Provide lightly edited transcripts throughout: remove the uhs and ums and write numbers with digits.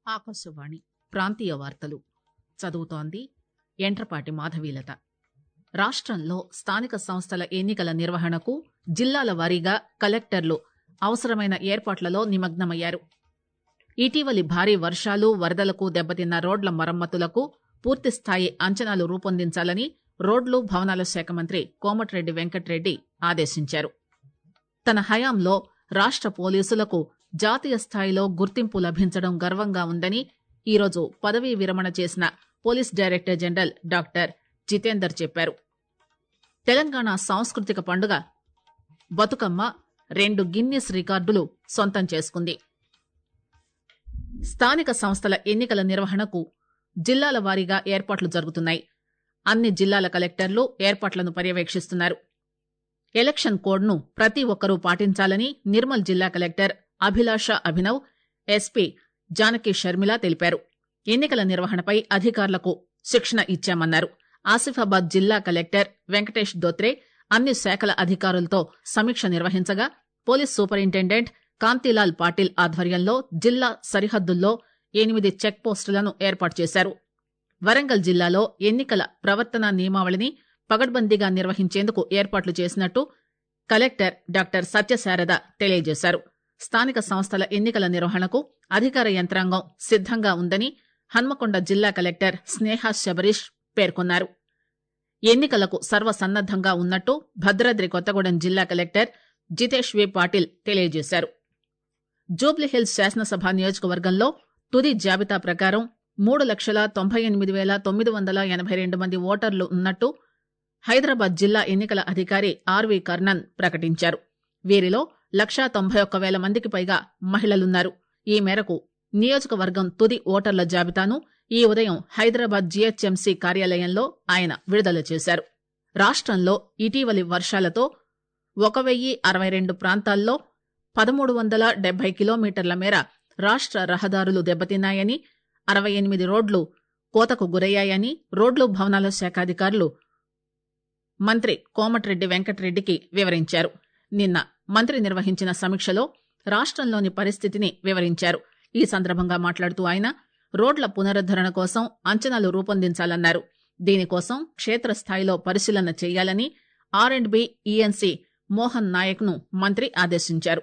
ఆకాశవాణి ప్రాంతీయ వార్తలు చదువుతోంది ఎంట్రపాటి మాధవీలత. రాష్ట్రంలో స్థానిక సంస్థల ఎన్నికల నిర్వహణకు జిల్లాల వారీగా కలెక్టర్లు అవసరమైన ఏర్పాట్లలో నిమగ్నమయ్యారు. ఇటీవలి భారీ వర్షాలు, వరదలకు దెబ్బతిన్న రోడ్ల మరమ్మతులకు పూర్తిస్థాయి అంచనాలు రూపొందించాలని రోడ్లు, భవనాల శాఖ మంత్రి కోమటిరెడ్డి వెంకటరెడ్డి ఆదేశించారు. తన హయాంలో రాష్ట పోలీసులకు జాతీయ స్థాయిలో గుర్తింపు లభించడం గర్వంగా ఉందని ఈరోజు పదవీ విరమణ చేసిన police director general doctor Jitender చెప్పారు. తెలంగాణ సాంస్కృతిక పండుగ బతుకమ్మ 2 గిన్నిస్ రికార్డులు సొంతం చేసుకుంది. స్థానిక సంస్థల ఎన్నికల నిర్వహణకు జిల్లాల వారీగా ఏర్పాట్లు జరుగుతున్నాయి. అన్ని జిల్లాల కలెక్టర్లు ఏర్పాట్లను పర్యవేక్షిస్తున్నారు. ఎలక్షన్ కోడ్ను ప్రతి ఒక్కరూ పాటించాలని నిర్మల్ జిల్లా కలెక్టర్ అభిలాష అభినవ్, ఎస్పీ జానకి షర్మిల తెలిపారు. ఎన్నికల నిర్వహణపై అధికారులకు శిక్షణ ఇచ్చామన్నారు. ఆసిఫాబాద్ జిల్లా కలెక్టర్ వెంకటేష్ దోత్రే అన్ని శాఖల అధికారులతో సమీక్ష నిర్వహించగా పోలీస్ సూపరింటెండెంట్ కాంతిలాల్ పాటిల్ ఆధ్వర్యంలో జిల్లా సరిహద్దుల్లో 8 చెక్ పోస్టులను ఏర్పాటు చేశారు. వరంగల్ జిల్లాలో ఎన్నికల ప్రవర్తనా నియమావళిని పగడ్బందీగా నిర్వహించేందుకు ఏర్పాట్లు చేసినట్టు కలెక్టర్ డాక్టర్ సత్యశారద తెలియజేశారు. స్థానిక సంస్థల ఎన్నికల నిర్వహణకు అధికార యంత్రాంగం సిద్దంగా ఉందని హన్మకొండ జిల్లా కలెక్టర్ స్నేహ శబరీష్ పేర్కొన్నారు. ఎన్నికలకు సర్వసన్నద్దంగా ఉన్నట్టు భద్రాద్రి కొత్తగూడెం జిల్లా కలెక్టర్ జితేష్ వి పాటిల్ తెలియజేశారు. జూబ్లీహిల్స్ శాసనసభ నియోజకవర్గంలో తుది జాబితా ప్రకారం 3,98,982 మంది ఓటర్లు ఉన్నట్టు హైదరాబాద్ జిల్లా ఎన్నికల అధికారి ఆర్వి కర్ణన్ ప్రకటించారు. వీరిలో 191,000 మందికి పైగా మహిళలున్నారు. ఈ మేరకు నియోజకవర్గం తుది ఓటర్ల జాబితాను ఈ ఉదయం హైదరాబాద్ జీహెచ్ఎంసీ కార్యాలయంలో ఆయన విడుదల చేశారు. రాష్ట్రంలో ఇటీవలి వర్షాలతో 1,062 ప్రాంతాల్లో 1,370 కిలోమీటర్ల మేర రాష్ట్ర రహదారులు దెబ్బతిన్నాయని, 68 రోడ్లు కోతకు గురయ్యాయని రోడ్లు, భవనాల శాఖ అధికారులు మంత్రి కోమటిరెడ్డి వెంకటరెడ్డికి వివరించారు. నిన్న మంత్రి నిర్వహించిన సమీక్షలో రాష్ట్రంలోని పరిస్థితిని వివరించారు. ఈ సందర్భంగా మాట్లాడుతూ ఆయన రోడ్ల పునరుద్దరణ కోసం అంచనాలు రూపొందించాలన్నారు. దీనికోసం క్షేత్రస్థాయిలో పరిశీలన చేయాలని R&B ఈఎన్సీ మోహన్ నాయక్ ను మంత్రి ఆదేశించారు.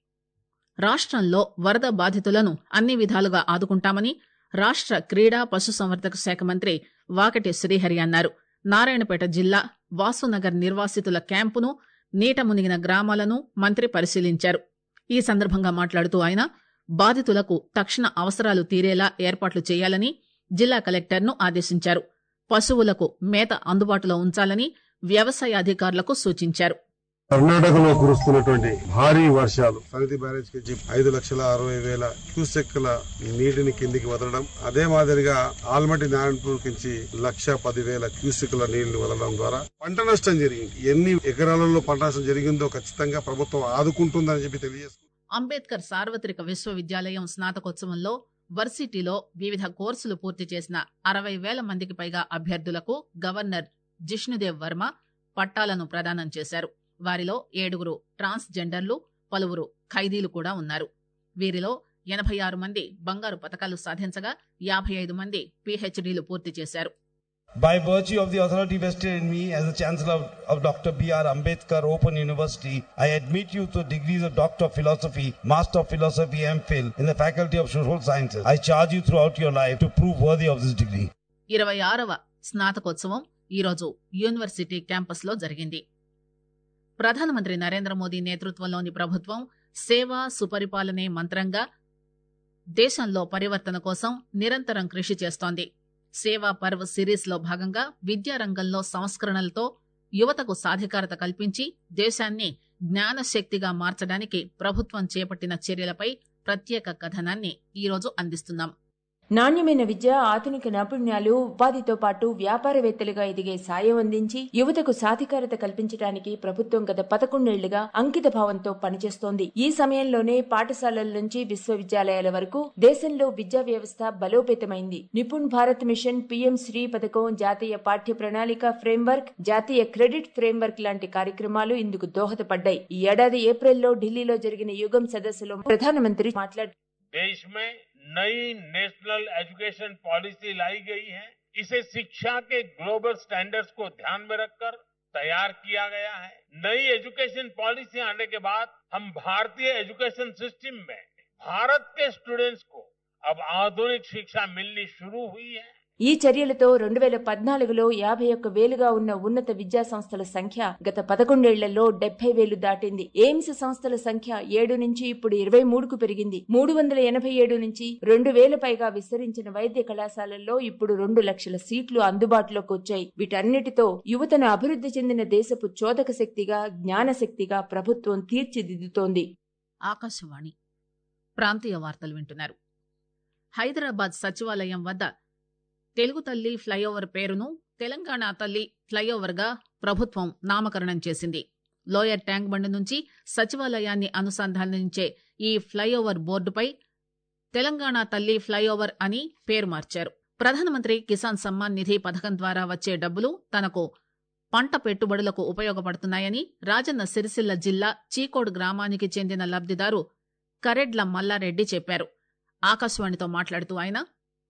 రాష్ట్రంలో వరద బాధితులను అన్ని విధాలుగా ఆదుకుంటామని రాష్ట్ర క్రీడా, పశుసంవర్ధక శాఖ మంత్రి వాకటి శ్రీహరి అన్నారు. నారాయణపేట జిల్లా వాసునగర్ నిర్వాసితుల క్యాంపును, నీట మునిగిన గ్రామాలను మంత్రి పరిశీలించారు. ఈ సందర్భంగా మాట్లాడుతూ ఆయన బాధితులకు తక్షణ అవసరాలు తీరేలా ఏర్పాట్లు చేయాలని జిల్లా కలెక్టర్ను ఆదేశించారు. పశువులకు మేత అందుబాటులో ఉంచాలని వ్యవసాయ అధికారులకు సూచించారు. కర్ణాటకలో కురుస్తున్నటువంటి భారీ వర్షాలు సన్నిధి బ్యారేజ్ కి 5,60,000 క్యూసెక్ల నీటిని కిందికి వదలడం, అదే మాదిరిగా ఆల్మట్టి నారాయణపూర్ నుంచి 1,10,000 క్యూసెక్ల నీళ్లు వదలడం ద్వారా పంట నష్టం జరిగింది. ఎన్ని ఎకరాలలో పంట నష్టం జరిగిందో ఖచ్చితంగా ప్రభుత్వం ఆదుకుంటుందని చెప్పి తెలియజేస్తుంది. అంబేద్కర్ సార్వత్రిక విశ్వవిద్యాలయం స్నాతకోత్సవంలో వర్సిటీలో వివిధ కోర్సులు పూర్తి చేసిన 60,000 మందికి పైగా అభ్యర్థులకు గవర్నర్ జిష్ణుదేవ్ వర్మ పట్టాలను ప్రదానం చేశారు. వారిలో 7 ట్రాన్స్ జెండర్లు, పలువురు ఖైదీలు కూడా ఉన్నారు. వీరిలో 86 మంది బంగారు పతకాలు సాధించగా 55 మంది PhDలు పూర్తి చేశారు. By virtue of the authority vested in me as the Chancellor of Dr. B.R. Ambedkar Open University, I admit you to degrees of Doctor of Philosophy, Master of Philosophy, M.Phil in the Faculty of Social Sciences. I charge you throughout your life to prove worthy of this degree. 26వ స్నాతకోత్సవం ఈరోజు university క్యాంపస్లో జరిగింది. ప్రధానమంత్రి నరేంద్ర మోదీ నేతృత్వంలోని ప్రభుత్వం సేవా సుపరిపాలనే మంత్రంగా దేశంలో పరివర్తన కోసం నిరంతరం కృషి చేస్తోంది. సేవా పర్వ్ సిరీస్ లో భాగంగా విద్యారంగంలో సంస్కరణలతో యువతకు సాధికారత కల్పించి దేశాన్ని జ్ఞానశక్తిగా మార్చడానికి ప్రభుత్వం చేపట్టిన చర్యలపై ప్రత్యేక కథనాన్ని ఈరోజు అందిస్తున్నాం. నాణ్యమైన విద్య, ఆధునిక నైపుణ్యాలు, ఉపాధితో పాటు వ్యాపారవేత్తలుగా ఎదిగే సాయం అందించి యువతకు సాధికారత కల్పించడానికి ప్రభుత్వం గత 11 ఏళ్లుగా అంకిత భావంతో పనిచేస్తోంది. ఈ సమయంలోనే పాఠశాలల నుంచి విశ్వవిద్యాలయాల వరకు దేశంలో విద్యా వ్యవస్థ బలోపేతమైంది. నిపుణ్ భారత్ మిషన్, పీఎం శ్రీ పథకం, జాతీయ పాఠ్య ప్రణాళిక ఫ్రేమ్వర్క్, జాతీయ క్రెడిట్ ఫ్రేమ్వర్క్ లాంటి కార్యక్రమాలు ఇందుకు దోహదపడ్డాయి. ఈ ఏడాది ఏప్రిల్లో ఢిల్లీలో జరిగిన యుగం సదస్సులో ప్రధానమంత్రి మాట్లాడుతూ नई नेशनल एजुकेशन पॉलिसी लाई गई है। इसे शिक्षा के ग्लोबल स्टैंडर्ड्स को ध्यान में रखकर तैयार किया गया है। नई एजुकेशन पॉलिसी आने के बाद हम भारतीय एजुकेशन सिस्टम में भारत के स्टूडेंट्स को अब आधुनिक शिक्षा मिलनी शुरू हुई है। ఈ చర్యలతో 2014లో 51,000గా ఉన్న ఉన్నత విద్యా సంస్థల సంఖ్య గత 11 ఏళ్లలో 70,000 దాటింది. ఎయిమ్స్ సంస్థల సంఖ్య 7 నుంచి ఇప్పుడు 23కు పెరిగింది. 387 నుంచి 2,000 పైగా విస్తరించిన వైద్య కళాశాలల్లో ఇప్పుడు 2 లక్షల సీట్లు అందుబాటులోకి వచ్చాయి. వీటన్నిటితో యువతను అభివృద్ధి చెందిన దేశపు చోదక శక్తిగా, జ్ఞాన శక్తిగా ప్రభుత్వం తీర్చిదిద్దుతోంది. ఆకాశవాణి ప్రాంతీయ వార్తలు వింటున్నారు. హైదరాబాద్ సచివాలయం వద్ద తెలుగు తల్లి ఫ్లైఓవర్ పేరును తెలంగాణ తల్లి ఫ్లైఓవర్ గా ప్రభుత్వం నామకరణం చేసింది. లోయర్ ట్యాంక్ బండ్ నుంచి సచివాలయాన్ని అనుసంధానించే ఈ ఫ్లైఓవర్ బోర్డుపై తెలంగాణ తల్లి ఫ్లైఓవర్ అని పేరు మార్చారు. ప్రధానమంత్రి కిసాన్ సమ్మాన్ నిధి పథకం ద్వారా వచ్చే డబ్బులు తనకు పంట పెట్టుబడులకు ఉపయోగపడుతున్నాయని రాజన్న సిరిసిల్ల జిల్లా చీకోడు గ్రామానికి చెందిన లబ్దిదారు కరెడ్ల మల్లారెడ్డి చెప్పారు. ఆకాశవాణితో మాట్లాడుతూ ఆయన,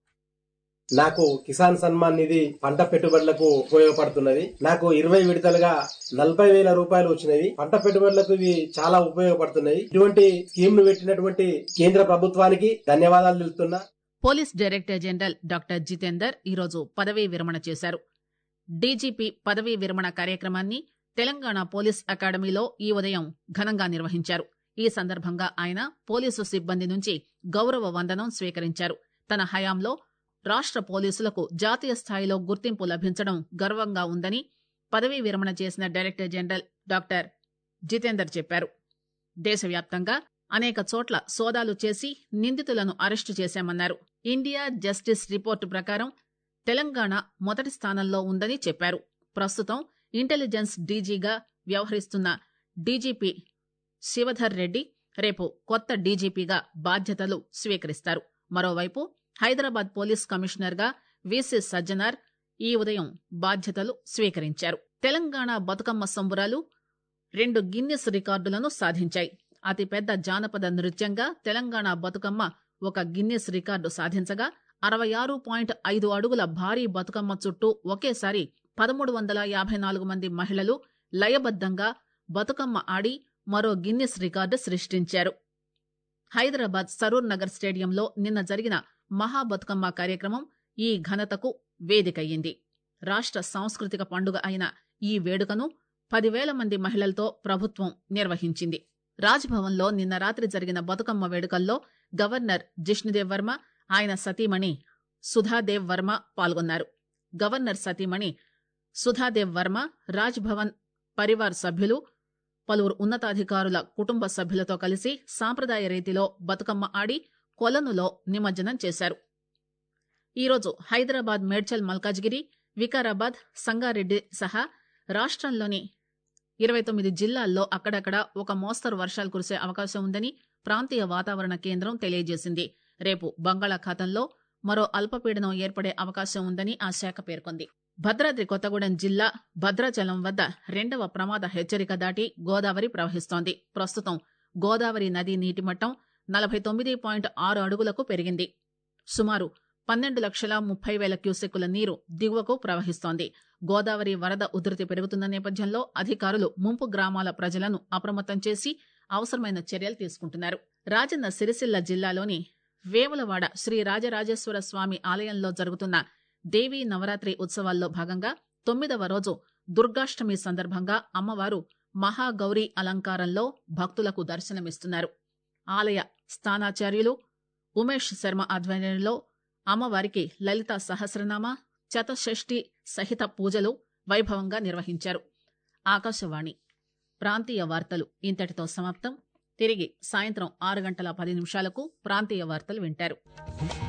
నాకు కిసాన్ సన్మాన్ నిధి పంట పెట్టుబడులకు ఉపయోగపడుతున్నది. నాకు 20 విడతలుగా 40,000 రూపాయలు వచ్చినవి. పంట పెట్టుబడులకు ఇవి చాలా ఉపయోగపడుతున్నాయి. ఇటువంటి స్కీమ్ ను పెట్టినటువంటి కేంద్ర ప్రభుత్వానికి ధన్యవాదాలు తెలుపుతున్నా. Police director general doctor Jitender ఈరోజు పదవీ విరమణ చేశారు. డీజీపీ పదవీ విరమణ కార్యక్రమాన్ని తెలంగాణ పోలీస్ అకాడమీలో ఈ ఉదయం ఘనంగా నిర్వహించారు. ఈ సందర్భంగా ఆయన పోలీసు సిబ్బంది నుంచి గౌరవ వందనం స్వీకరించారు. తన హయాంలో రాష్ట్ర పోలీసులకు జాతీయ స్థాయిలో గుర్తింపు లభించడం గర్వంగా ఉందని పదవీ విరమణ చేసిన డైరెక్టర్ జనరల్ డాక్టర్ జితేందర్ చెప్పారు. దేశవ్యాప్తంగా అనేక చోట్ల సోదాలు చేసి నిందితులను అరెస్టు చేశామన్నారు. ఇండియా జస్టిస్ రిపోర్టు ప్రకారం తెలంగాణ మొదటి స్థానంలో ఉందని చెప్పారు. ప్రస్తుతం ఇంటెలిజెన్స్ డీజీగా వ్యవహరిస్తున్న డీజీపీ శివధర్ రెడ్డి రేపు కొత్త డీజీపీగా బాధ్యతలు స్వీకరిస్తారు. మరోవైపు హైదరాబాద్ పోలీస్ కమిషనర్ గా వీసీ సజ్జనార్ ఈ ఉదయం బాధ్యతలు స్వీకరించారు. తెలంగాణ బతుకమ్మ సంబురాలు 2 గిన్నిస్ రికార్డులను సాధించాయి. అతిపెద్ద జానపద నృత్యంగా తెలంగాణ బతుకమ్మ ఒక గిన్నిస్ రికార్డు సాధించగా 66.5 అడుగుల భారీ బతుకమ్మ చుట్టూ ఒకేసారి 1,354 మంది మహిళలు లయబద్దంగా బతుకమ్మ ఆడి మరో గిన్నిస్ రికార్డు సృష్టించారు. హైదరాబాద్ సరూర్ నగర్ స్టేడియంలో నిన్న జరిగిన మహాబతుకమ్మ కార్యక్రమం ఈ ఘనతకు వేదికయ్యింది. రాష్ట్ర సాంస్కృతిక పండుగ అయిన ఈ వేడుకను 10,000 మంది మహిళలతో ప్రభుత్వం నిర్వహించింది. రాజ్భవన్లో నిన్న రాత్రి జరిగిన బతుకమ్మ వేడుకల్లో గవర్నర్ జిష్ణుదేవ్ వర్మ, ఆయన సతీమణి సుధాదేవ్ వర్మ పాల్గొన్నారు. గవర్నర్ సతీమణి సుధాదేవ్ వర్మ, రాజ్భవన్ పరివార్ సభ్యులు, పలువురు ఉన్నతాధికారుల కుటుంబ సభ్యులతో కలిసి సాంప్రదాయ రీతిలో బతుకమ్మ ఆడి కొలనులో నిమజ్జనం చేశారు. ఈరోజు హైదరాబాద్, మేడ్చల్, మల్కాజ్గిరి, వికారాబాద్, సంగారెడ్డి సహా రాష్ట్రంలోని 29 జిల్లాల్లో అక్కడక్కడ ఒక మోస్తరు వర్షాలు కురిసే అవకాశం ఉందని ప్రాంతీయ వాతావరణ కేంద్రం తెలియజేసింది. రేపు బంగాళాఖాతంలో మరో అల్పపీడనం ఏర్పడే అవకాశం ఉందని ఆ శాఖ పేర్కొంది. భద్రాద్రి కొత్తగూడెం జిల్లా భద్రాచలం వద్ద 2వ ప్రమాద హెచ్చరిక దాటి గోదావరి ప్రవహిస్తోంది. ప్రస్తుతం గోదావరి నదీ నీటిమట్టం 49.6 అడుగులకు పెరిగింది. సుమారు 12,30,000 క్యూసెక్కుల నీరు దిగువకు ప్రవహిస్తోంది. గోదావరి వరద ఉధృతి పెరుగుతున్న నేపథ్యంలో అధికారులు ముంపు గ్రామాల ప్రజలను అప్రమత్తం చేసి అవసరమైన చర్యలు తీసుకుంటున్నారు. రాజన్న సిరిసిల్ల జిల్లాలోని వేములవాడ శ్రీ రాజరాజేశ్వర స్వామి ఆలయంలో జరుగుతున్న దేవీ నవరాత్రి ఉత్సవాల్లో భాగంగా 9వ రోజు దుర్గాష్టమి సందర్భంగా అమ్మవారు మహాగౌరీ అలంకారంలో భక్తులకు దర్శనమిస్తున్నారు. ఆలయ స్థానాచార్యులు ఉమేష్ శర్మ ఆధ్వర్యంలో అమ్మవారికి లలితా సహస్రనామ, చతషష్ఠి సహిత పూజలు వైభవంగా నిర్వహించారు. ఆకాశవాణి ప్రాంతీయ వార్తలు ఇంతటితో సమాప్తం. తిరిగి సాయంత్రం 6:10 ప్రాంతీయ వార్తలు వింటారు.